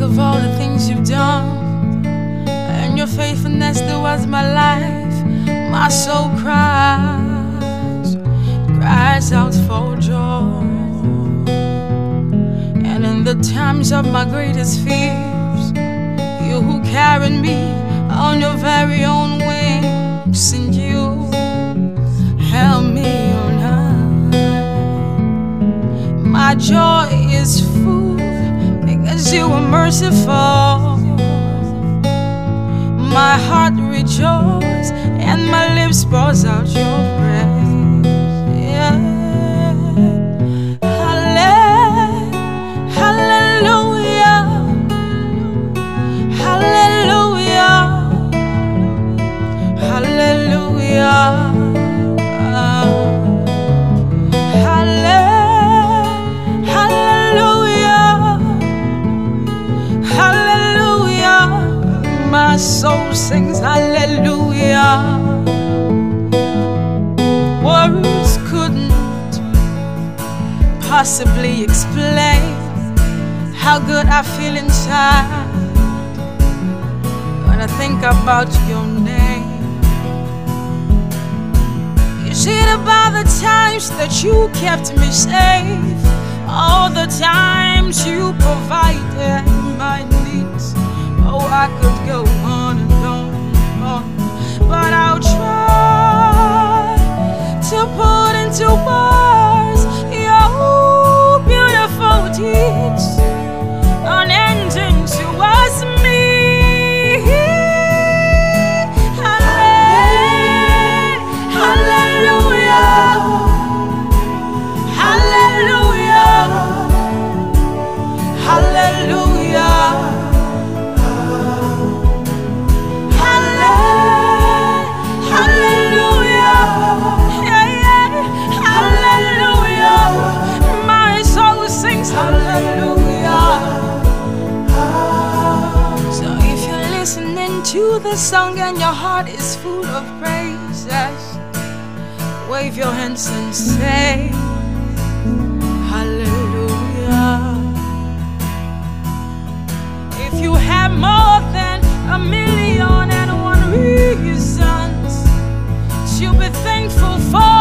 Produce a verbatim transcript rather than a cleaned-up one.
of all the things you've done and your faithfulness towards my life, my soul cries, cries out for joy. And in the times of my greatest fears, you who carried me on your very own wings, and you held me on high. My joy is full because you were merciful. My heart rejoices and my lips pours out your praise. Yeah. Hallelujah, hallelujah, hallelujah. My soul sings hallelujah. Words couldn't possibly explain how good I feel inside when I think about your name. Is it about the times that you kept me safe, all the times you provided my needs? Oh, I could go on and on and on, but I'll try to put into words your beautiful deeds, unending towards me. Hallelujah, hallelujah, hallelujah. To the song and your heart is full of praises, wave your hands and say hallelujah. If you have more than a million and one reasons to be thankful for,